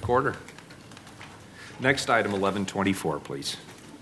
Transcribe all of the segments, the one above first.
Recorder. Next item, 1124, please.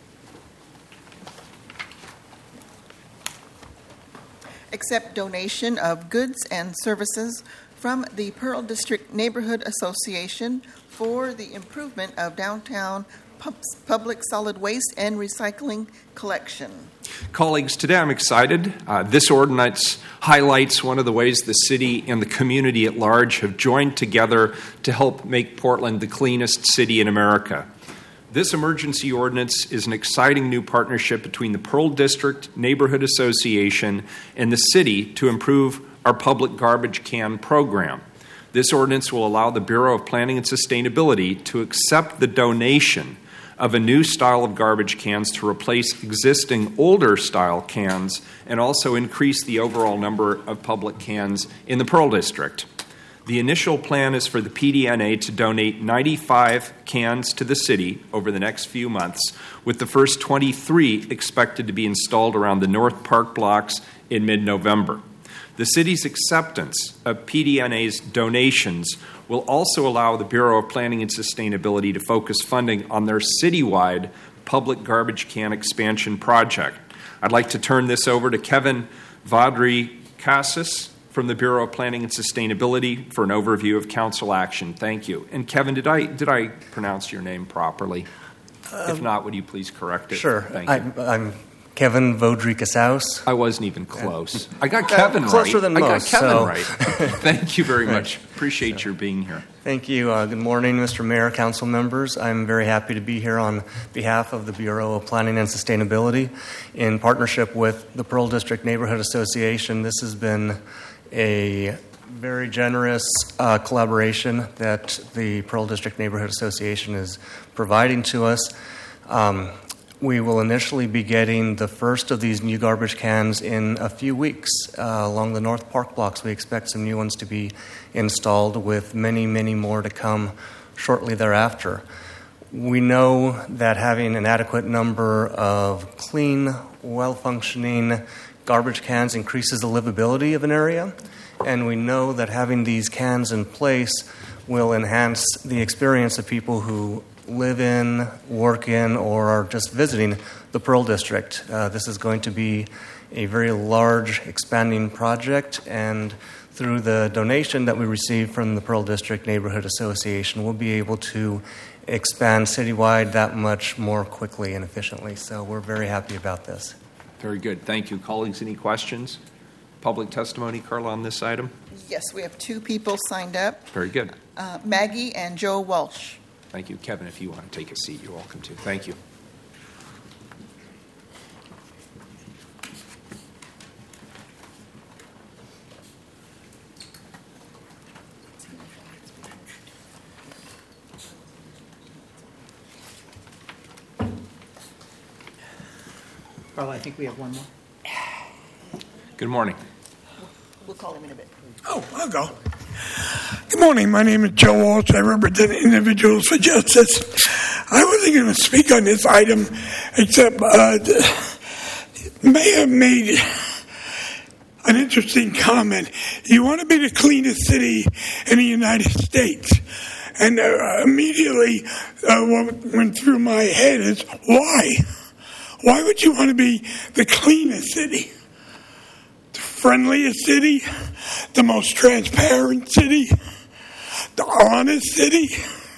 Accept donation of goods and services from the Pearl District Neighborhood Association for the improvement of downtown public solid waste and recycling collection. Colleagues, today I'm excited. This ordinance highlights one of the ways the city and the community at large have joined together to help make Portland the cleanest city in America. This emergency ordinance is an exciting new partnership between the Pearl District Neighborhood Association and the city to improve our public garbage can program. This ordinance will allow the Bureau of Planning and Sustainability to accept the donation of a new style of garbage cans to replace existing older style cans and also increase the overall number of public cans in the Pearl District. The initial plan is for the PDNA to donate 95 cans to the city over the next few months, with the first 23 expected to be installed around the North Park blocks in mid-November. The city's acceptance of PDNA's donations will also allow the Bureau of Planning and Sustainability to focus funding on their citywide public garbage can expansion project. I'd like to turn this over to Kevin Vaudricassis from the Bureau of Planning and Sustainability for an overview of council action. Thank you. And Kevin, did I pronounce your name properly? If not, would you please correct it? Sure. Thank you. I'm Kevin Vaudricassis. I wasn't even close. I got Kevin right. Closer than most. I got Kevin right. Thank you very much. Appreciate your being here. Thank you. Good morning, Mr. Mayor, council members. I'm very happy to be here on behalf of the Bureau of Planning and Sustainability in partnership with the Pearl District Neighborhood Association. This has been a very generous collaboration that the Pearl District Neighborhood Association is providing to us. We will initially be getting the first of these new garbage cans in a few weeks along the North Park blocks. We expect some new ones to be installed with many, many more to come shortly thereafter. We know that having an adequate number of clean, well-functioning garbage cans increases the livability of an area, and we know that having these cans in place will enhance the experience of people who live in, work in, or are just visiting the Pearl District. This is going to be a very large, expanding project, and through the donation that we received from the Pearl District Neighborhood Association, we'll be able to expand citywide that much more quickly and efficiently. So we're very happy about this. Very good. Thank you. Colleagues, any questions? Public testimony, Carla, on this item? Yes, we have two people signed up. Very good. Maggie and Joe Walsh. Thank you. Kevin, if you want to take a seat, you're welcome to. Thank you. Carla, I think we have one more. Good morning. We'll call him in a bit. Oh, I'll go. Good morning. My name is Joe Walsh. I represent Individuals for Justice. I wasn't going to speak on this item, except the mayor made an interesting comment. You want to be the cleanest city in the United States. And immediately what went through my head is, why? Why would you want to be the cleanest city? The friendliest city? The most transparent city? The honest city?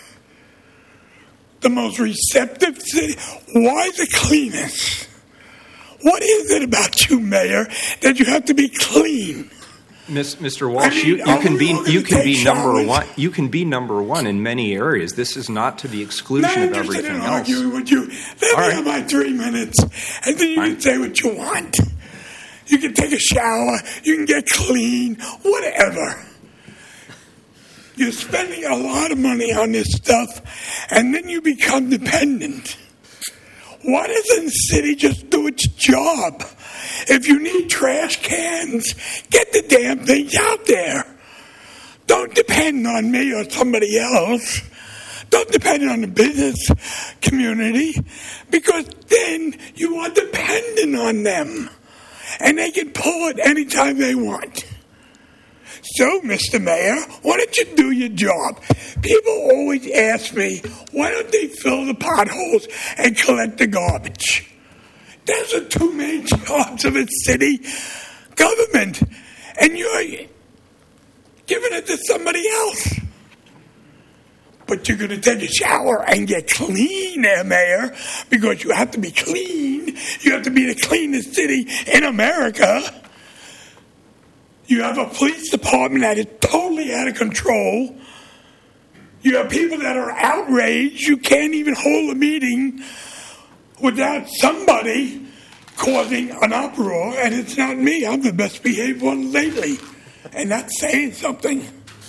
The most receptive city? Why the cleanest? What is it about you, Mayor, that you have to be clean? Mr. Walsh, you can be number one. You can be number one in many areas. This is not to the exclusion of everything else. Arguing with you. Let me have my 3 minutes, and then you can say what you want. You can take a shower. You can get clean. Whatever. You're spending a lot of money on this stuff, and then you become dependent. Why doesn't the city just do its job? If you need trash cans, get the damn things out there. Don't depend on me or somebody else. Don't depend on the business community, because then you are dependent on them. And they can pull it anytime they want. So, Mr. Mayor, why don't you do your job? People always ask me, why don't they fill the potholes and collect the garbage? Those are two main jobs of a city government, and you're giving it to somebody else. But you're going to take a shower and get clean there, Mayor, because you have to be clean. You have to be the cleanest city in America. You have a police department that is totally out of control. You have people that are outraged. You can't even hold a meeting without somebody causing an uproar, and it's not me. I'm the best behaved one lately, and that's saying something.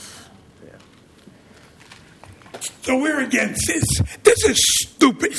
So we're against this. This is stupid.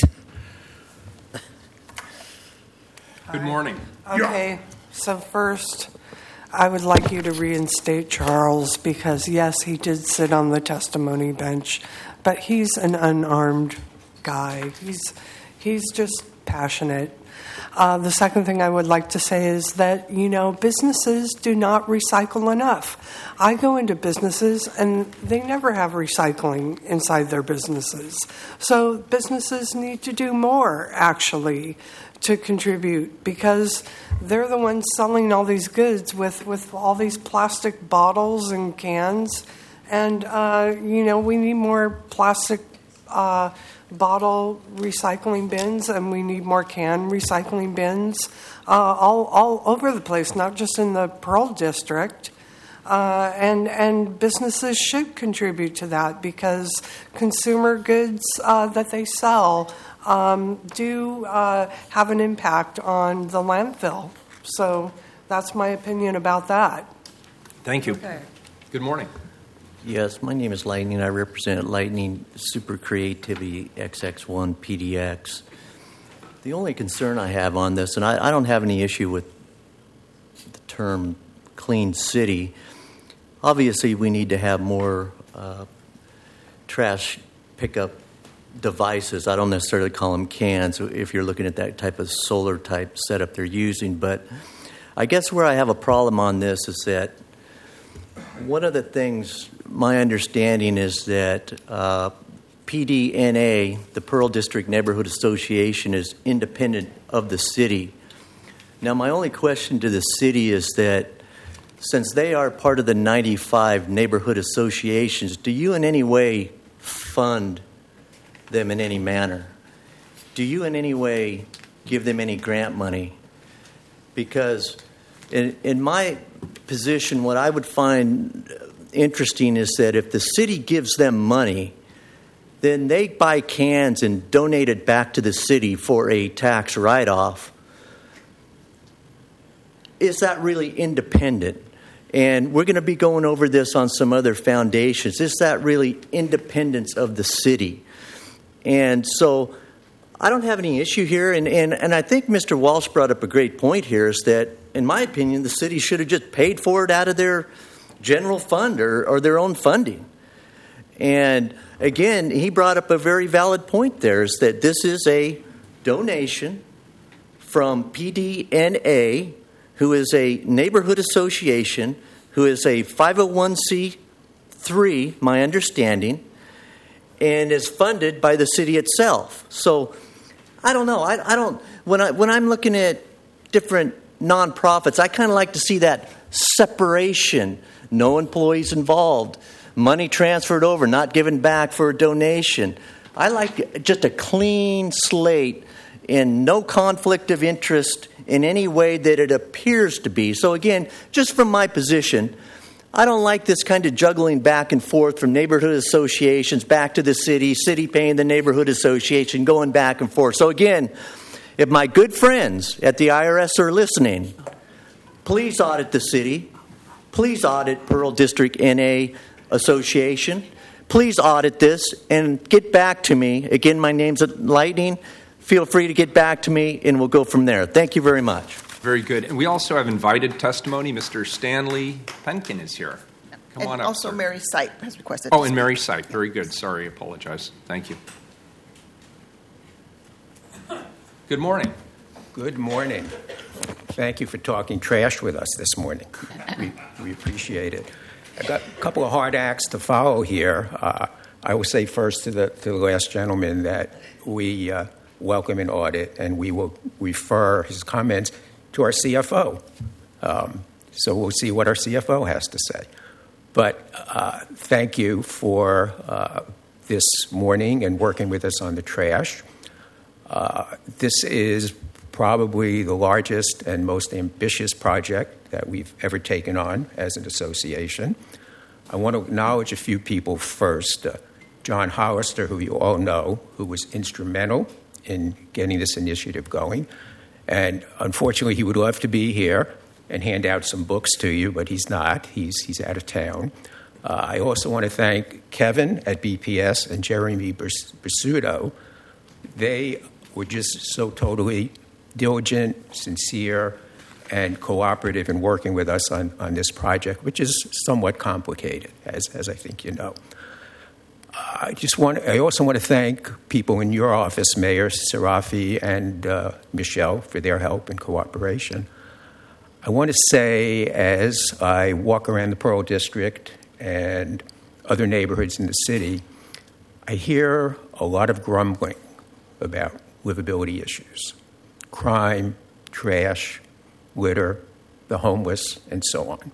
Good morning. Okay, so first, I would like you to reinstate Charles because, yes, he did sit on the testimony bench, but he's an unarmed guy. He's just passionate. The second thing I would like to say is that, businesses do not recycle enough. I go into businesses and they never have recycling inside their businesses. So businesses need to do more, actually, to contribute because they're the ones selling all these goods with all these plastic bottles and cans. And, we need more plastic bottle recycling bins, and we need more can recycling bins all over the place, not just in the Pearl District. And businesses should contribute to that because consumer goods that they sell do have an impact on the landfill. So that's my opinion about that. Thank you. Okay. Good morning. Yes, my name is Lightning. I represent Lightning Super Creativity XX1 PDX. The only concern I have on this, and I don't have any issue with the term clean city. Obviously, we need to have more trash pickup devices. I don't necessarily call them cans if you're looking at that type of solar type setup they're using. But I guess where I have a problem on this is that one of the things, my understanding is that PDNA, the Pearl District Neighborhood Association, is independent of the city. Now, my only question to the city is that since they are part of the 95 neighborhood associations, do you in any way fund them in any manner? Do you in any way give them any grant money? Because in my position, what I would find interesting is that if the city gives them money, then they buy cans and donate it back to the city for a tax write-off. Is that really independent? And we're going to be going over this on some other foundations. Is that really independence of the city? And so I don't have any issue here. And I think Mr. Walsh brought up a great point here is that, in my opinion, the city should have just paid for it out of their general fund or their own funding. And again, he brought up a very valid point there is that this is a donation from PDNA, who is a neighborhood association, who is a 501c3, my understanding, and is funded by the city itself. So I don't know. I don't. When I'm looking at different nonprofits, I kind of like to see that separation. No employees involved. Money transferred over, not given back for a donation. I like just a clean slate and no conflict of interest in any way that it appears to be. So again, just from my position, I don't like this kind of juggling back and forth from neighborhood associations back to the city paying the neighborhood association, going back and forth. So again, if my good friends at the IRS are listening, please audit the city. Please audit Pearl District NA Association. Please audit this and get back to me. Again, my name's Lightning. Feel free to get back to me, and we'll go from there. Thank you very much. Very good. And we also have invited testimony. Mr. Stanley Penkin is here. Come on up, also sir. Mary Sipe has requested. Oh, and Mary Sipe. Very good. Sorry, I apologize. Thank you. Good morning. Good morning. Thank you for talking trash with us this morning. We appreciate it. I've got a couple of hard acts to follow here. I will say first to the last gentleman that we welcome an audit, and we will refer his comments to our CFO. So we'll see what our CFO has to say. But thank you for this morning and working with us on the trash. This is probably the largest and most ambitious project that we've ever taken on as an association. I want to acknowledge a few people first. John Hollister, who you all know, who was instrumental in getting this initiative going. And unfortunately, he would love to be here and hand out some books to you, but he's not. He's out of town. I also want to thank Kevin at BPS and Jeremy Bersudo. They were just so totally diligent, sincere, and cooperative in working with us on this project, which is somewhat complicated, as I think you know. I also want to thank people in your office, Mayor Sarafi and Michelle, for their help and cooperation. I want to say, as I walk around the Pearl District and other neighborhoods in the city, I hear a lot of grumbling about livability issues, crime, trash, litter, the homeless, and so on.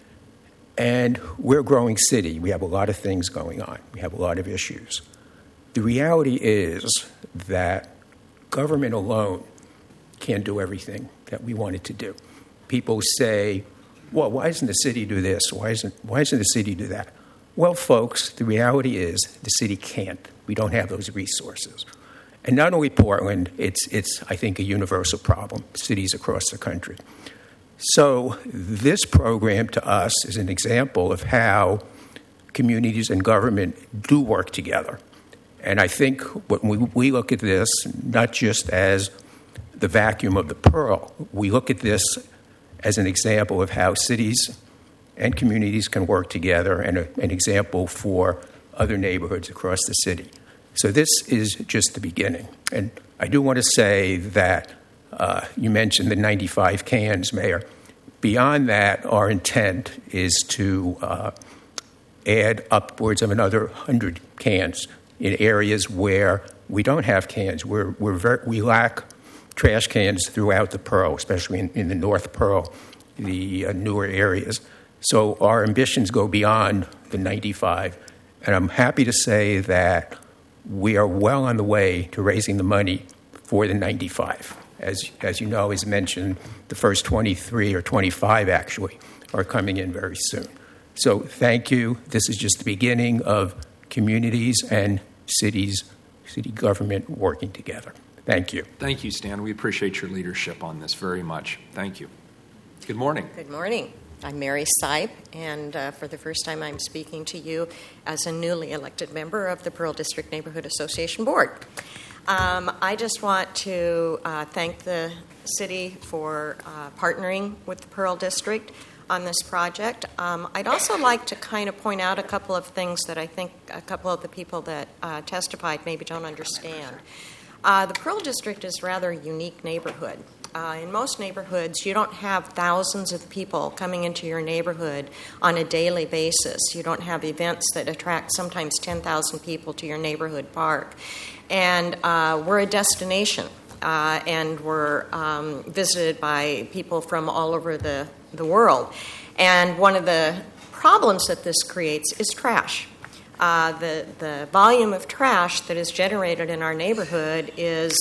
And we're a growing city. We have a lot of things going on. We have a lot of issues. The reality is that government alone can't do everything that we want it to do. People say, well, why doesn't the city do this? Why doesn't the city do that? Well, folks, the reality is the city can't. We don't have those resources. And not only Portland, it's I think, a universal problem, cities across the country. So this program to us is an example of how communities and government do work together. And I think when we look at this, not just as the vacuum of the Pearl, we look at this as an example of how cities and communities can work together, and an example for other neighborhoods across the city. So this is just the beginning. And I do want to say that you mentioned the 95 cans, Mayor. Beyond that, our intent is to add upwards of another 100 cans in areas where we don't have cans. We lack trash cans throughout the Pearl, especially in the North Pearl, the newer areas. So our ambitions go beyond the 95. And I'm happy to say that we are well on the way to raising the money for the 95. As you know, as mentioned, the first 23 or 25 actually are coming in very soon. So thank you. This is just the beginning of communities and city government working together. Thank you. Thank you, Stan. We appreciate your leadership on this very much. Thank you. Good morning. Good morning. I'm Mary Sipe, and for the first time I'm speaking to you as a newly elected member of the Pearl District Neighborhood Association Board. I just want to thank the city for partnering with the Pearl District on this project. I'd also like to kind of point out a couple of things that I think a couple of the people that testified maybe don't understand. The Pearl District is a rather unique neighborhood. In most neighborhoods, you don't have thousands of people coming into your neighborhood on a daily basis. You don't have events that attract sometimes 10,000 people to your neighborhood park. And we're a destination, and we're visited by people from all over the world. And one of the problems that this creates is trash. The volume of trash that is generated in our neighborhood is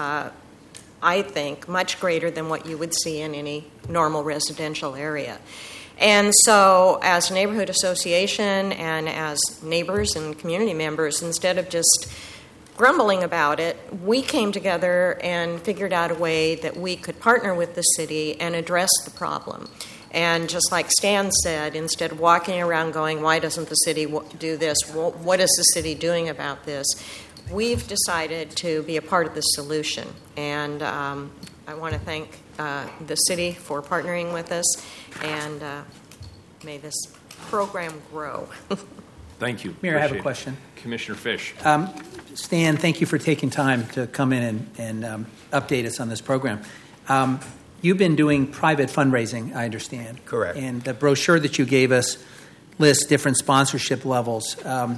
I think, much greater than what you would see in any normal residential area. And so as a neighborhood association and as neighbors and community members, instead of just grumbling about it, we came together and figured out a way that we could partner with the city and address the problem. And just like Stan said, instead of walking around going, why doesn't the city do this? What is the city doing about this? We've decided to be a part of the solution, and I want to thank the city for partnering with us, and may this program grow. Thank you. Mayor, I have a question. Commissioner Fish. Stan, thank you for taking time to come in and update us on this program. You've been doing private fundraising, I understand. Correct. And the brochure that you gave us lists different sponsorship levels.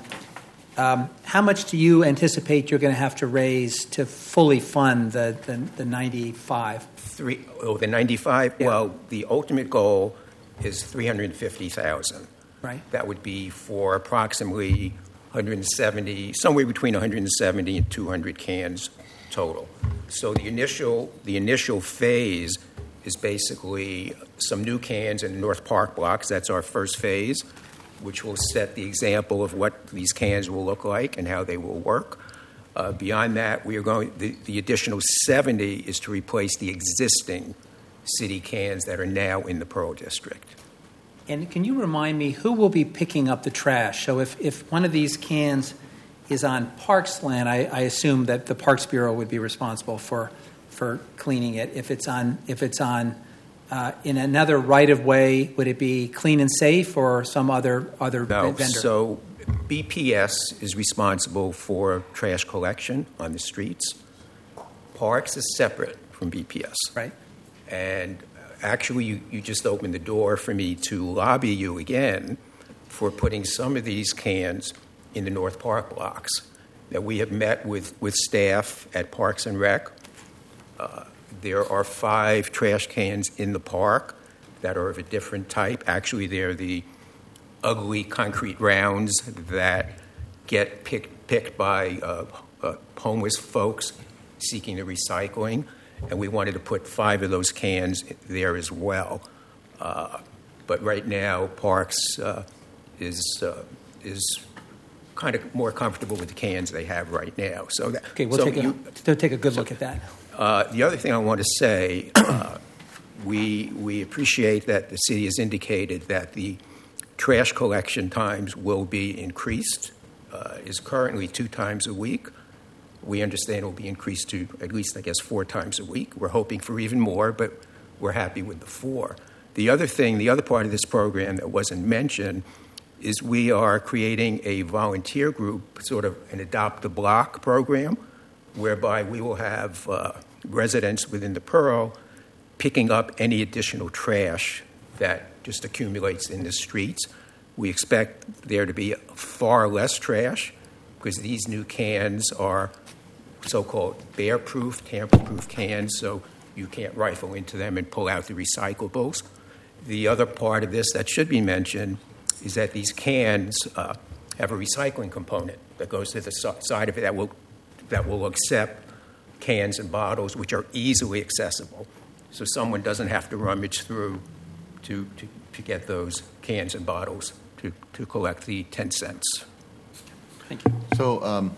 How much do you anticipate you're going to have to raise to fully fund the 95? The 95? Yeah. Well, the ultimate goal is $350,000. Right. That would be for approximately 170, somewhere between 170 and 200 cans total. So the initial phase is basically some new cans in the North Park blocks. That's our first phase, which will set the example of what these cans will look like and how they will work. Beyond that, we are going. The additional 70 is to replace the existing city cans that are now in the Pearl District. And can you remind me who will be picking up the trash? So if one of these cans is on Parks land, I assume that the Parks Bureau would be responsible for cleaning it. If it's on in another right of way, would it be Clean and Safe or some other No, vendor? so BPS is responsible for trash collection on the streets. Parks is separate from BPS. Right. And actually, you just opened the door for me to lobby you again for putting some of these cans in the North Park blocks. That we have met with staff at Parks and Rec. There are 5 trash cans in the park that are of a different type. Actually, they're the ugly concrete rounds that get picked by homeless folks seeking the recycling. And we wanted to put 5 of those cans there as well. But right now, Parks is kind of more comfortable with the cans they have right now. So that, Okay, we'll take a good look at that. The other thing I want to say, we appreciate that the city has indicated that the trash collection times will be increased. Is currently 2 times a week. We understand it will be increased to at least, 4 times a week. We're hoping for even more, but we're happy with the 4. The other part of this program that wasn't mentioned is we are creating a volunteer group, sort of an Adopt a Block program, whereby we will have residents within the Pearl picking up any additional trash that just accumulates in the streets. We expect there to be far less trash because these new cans are so-called bear-proof, tamper-proof cans, so you can't rifle into them and pull out the recyclables. The other part of this that should be mentioned is that these cans have a recycling component that goes to the side of it that will accept cans and bottles which are easily accessible. So someone doesn't have to rummage through to get those cans and bottles to collect the 10 cents. Thank you. So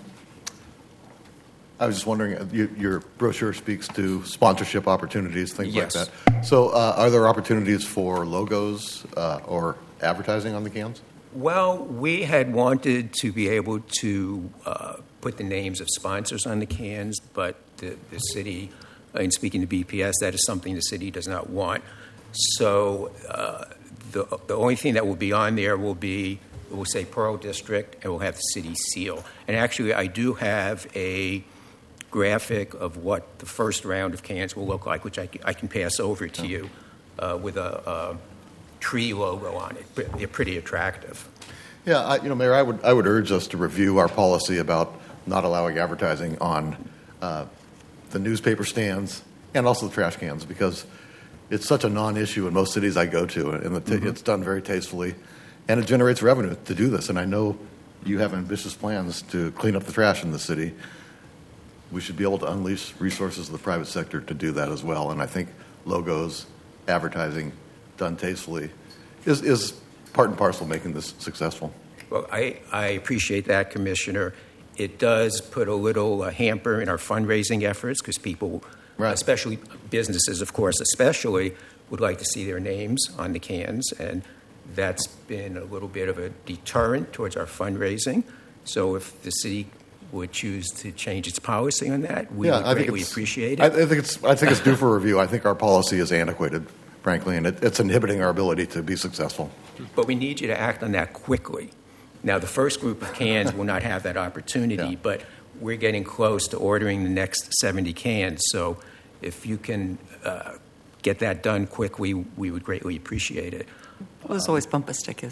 I was just wondering, your brochure speaks to sponsorship opportunities, things Yes. like that. So are there opportunities for logos or advertising on the cans? Well, we had wanted to be able to put the names of sponsors on the cans, but the city, in speaking to BPS, that is something the city does not want. So the only thing that will be on there will say Pearl District, and we'll have the city seal. And actually, I do have a graphic of what the first round of cans will look like, which I can pass over to you with a tree logo on it. They're pretty attractive. Yeah, Mayor, I would urge us to review our policy about not allowing advertising on the newspaper stands and also the trash cans, because it's such a non-issue in most cities I go to, and it's done very tastefully, and it generates revenue to do this. And I know you have ambitious plans to clean up the trash in the city. We should be able to unleash resources of the private sector to do that as well. And I think logos, advertising, done tastefully, is part and parcel making this successful. Well, I appreciate that, Commissioner. It does put a little hamper in our fundraising efforts because people, right, especially businesses, of course, especially, would like to see their names on the cans, and that's been a little bit of a deterrent towards our fundraising. So if the city would choose to change its policy on that, we would greatly appreciate it. I think it's due for review. I think our policy is antiquated, frankly, and it's inhibiting our ability to be successful. But we need you to act on that quickly. Now, the first group of cans will not have that opportunity, but we're getting close to ordering the next 70 cans. So if you can get that done quickly, we would greatly appreciate it. Well, there's always bumper stickers.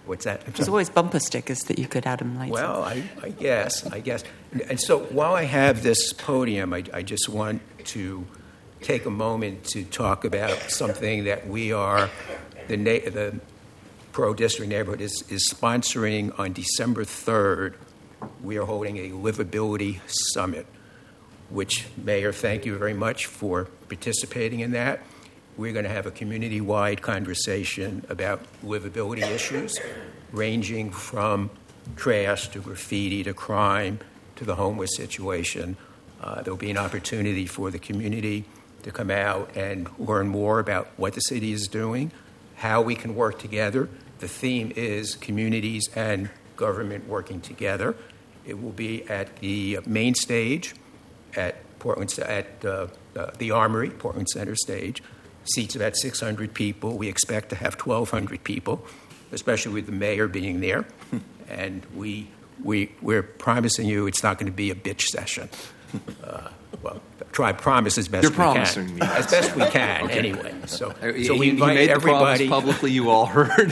What's that? There's always bumper stickers that you could add them later. Well, I guess. And so while I have this podium, I just want to take a moment to talk about something that we are, the Pearl District Neighborhood is sponsoring on December 3rd. We are holding a Livability Summit, which, Mayor, thank you very much for participating in that. We're going to have a community-wide conversation about livability issues, ranging from trash to graffiti to crime to the homeless situation. There'll be an opportunity for the community to come out and learn more about what the city is doing, how we can work together. The theme is communities and government working together. It will be at the main stage at Portland, at the Armory, Portland Center stage. Seats about 600 people. We expect to have 1,200 people, especially with the mayor being there. And we're promising you it's not going to be a bitch session. Well, try promise as best You're we promising can. me. As best we can, okay. Anyway. So we invite made everybody. The promise publicly, you all heard.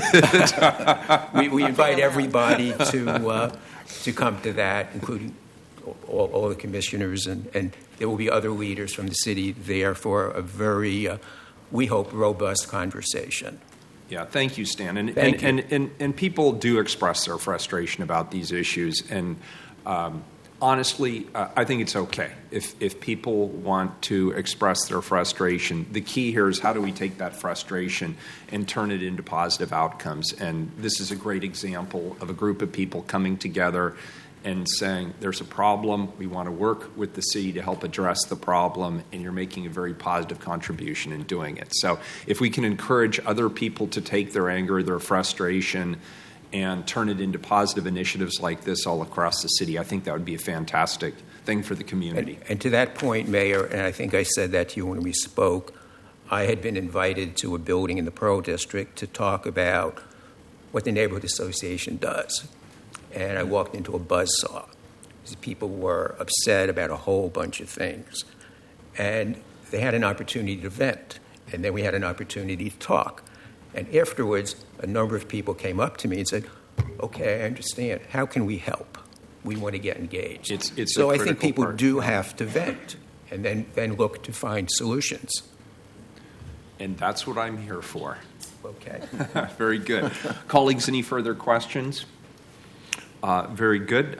we invite everybody to come to that, including all the commissioners, and there will be other leaders from the city there for a very, we hope, robust conversation. Yeah, thank you, Stan. And people do express their frustration about these issues, and honestly, I think it's okay if people want to express their frustration. The key here is how do we take that frustration and turn it into positive outcomes. And this is a great example of a group of people coming together and saying there's a problem, we want to work with the city to help address the problem, and you're making a very positive contribution in doing it. So if we can encourage other people to take their anger, their frustration, and turn it into positive initiatives like this all across the city, I think that would be a fantastic thing for the community. And to that point, Mayor, and I think I said that to you when we spoke, I had been invited to a building in the Pearl District to talk about what the Neighborhood Association does. And I walked into a buzzsaw. People were upset about a whole bunch of things. And they had an opportunity to vent. And then we had an opportunity to talk. And afterwards, a number of people came up to me and said, okay, I understand. How can we help? We want to get engaged. So I think people do have to vent and then look to find solutions. And that's what I'm here for. Okay. Very good. Colleagues, any further questions? Very good.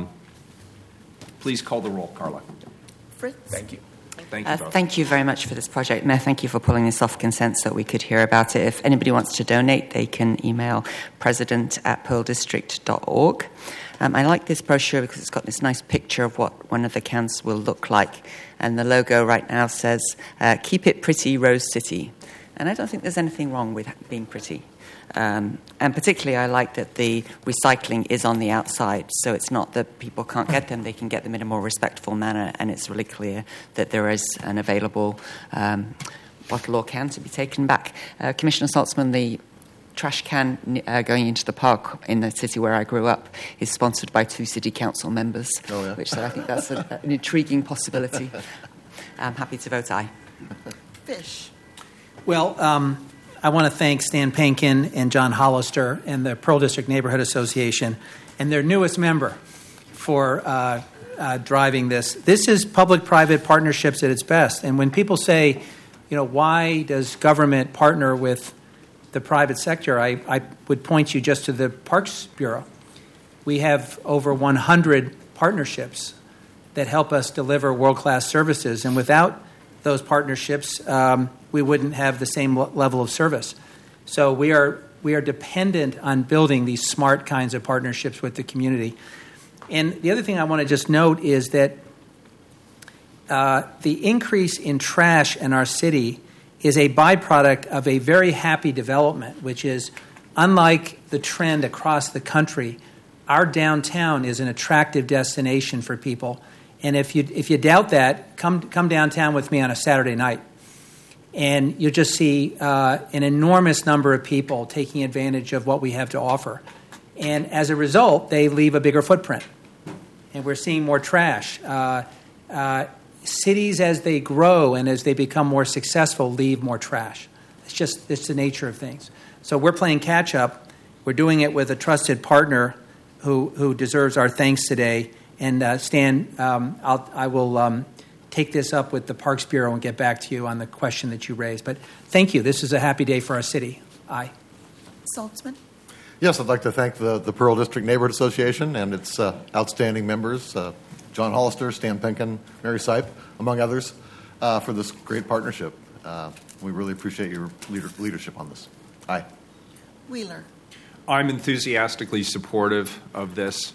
Please call the roll, Carla. Fritz? Thank you. Thank you, thank you very much for this project. Mayor, thank you for pulling this off consent so we could hear about it. If anybody wants to donate, they can email president@pearldistrict.org. I like this brochure because it's got this nice picture of what one of the cans will look like. And the logo right now says, keep it pretty, Rose City. And I don't think there's anything wrong with being pretty. And particularly I like that the recycling is on the outside, so it's not that people can't get them, they can get them in a more respectful manner, and it's really clear that there is an available bottle or can to be taken back. Commissioner Saltzman, the trash can going into the park in the city where I grew up is sponsored by 2 city council members, which so I think that's an intriguing possibility. I'm happy to vote aye. Fish. Well, I want to thank Stan Pankin and John Hollister and the Pearl District Neighborhood Association and their newest member for driving this. This is public-private partnerships at its best. And when people say, why does government partner with the private sector, I would point you just to the Parks Bureau. We have over 100 partnerships that help us deliver world-class services. And without those partnerships, we wouldn't have the same level of service. So we are dependent on building these smart kinds of partnerships with the community. And the other thing I want to just note is that the increase in trash in our city is a byproduct of a very happy development, which is, unlike the trend across the country, our downtown is an attractive destination for people. And if you doubt that, come downtown with me on a Saturday night. And you'll just see an enormous number of people taking advantage of what we have to offer. And as a result, they leave a bigger footprint. And we're seeing more trash. Cities, as they grow and as they become more successful, leave more trash. It's the nature of things. So we're playing catch up. We're doing it with a trusted partner who deserves our thanks today. And Stan, I will take this up with the Parks Bureau and get back to you on the question that you raised. But thank you. This is a happy day for our city. Aye. Saltzman? Yes, I'd like to thank the Pearl District Neighborhood Association and its outstanding members, John Hollister, Stan Penkin, Mary Sipe, among others, for this great partnership. We really appreciate your leadership on this. Aye. Wheeler? I'm enthusiastically supportive of this.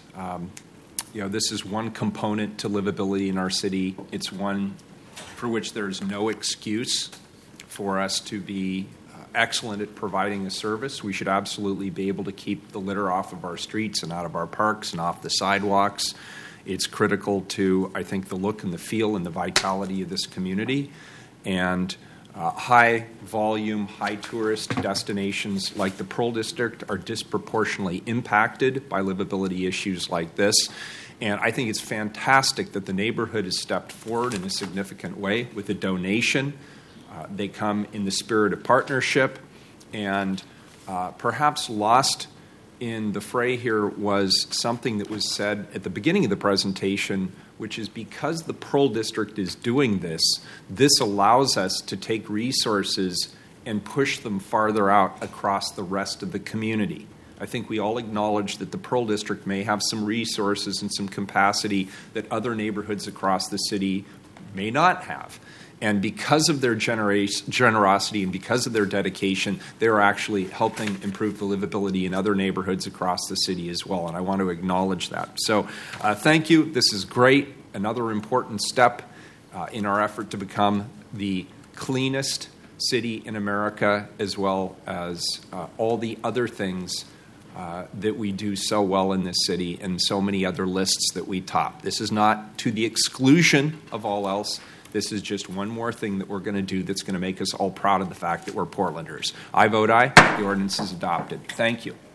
This is one component to livability in our city. It's one for which there's no excuse for us to be excellent at providing a service. We should absolutely be able to keep the litter off of our streets and out of our parks and off the sidewalks. It's critical to, I think, the look and the feel and the vitality of this community. And high volume, high tourist destinations like the Pearl District are disproportionately impacted by livability issues like this. And I think it's fantastic that the neighborhood has stepped forward in a significant way with a donation. They come in the spirit of partnership, and perhaps lost in the fray here was something that was said at the beginning of the presentation, which is because the Pearl District is doing this, this allows us to take resources and push them farther out across the rest of the community. I think we all acknowledge that the Pearl District may have some resources and some capacity that other neighborhoods across the city may not have. And because of their generosity and because of their dedication, they're actually helping improve the livability in other neighborhoods across the city as well. And I want to acknowledge that. So thank you. This is great. Another important step in our effort to become the cleanest city in America, as well as all the other things that we do so well in this city and so many other lists that we top. This is not to the exclusion of all else. This is just one more thing that we're going to do that's going to make us all proud of the fact that we're Portlanders. I vote aye. The ordinance is adopted. Thank you.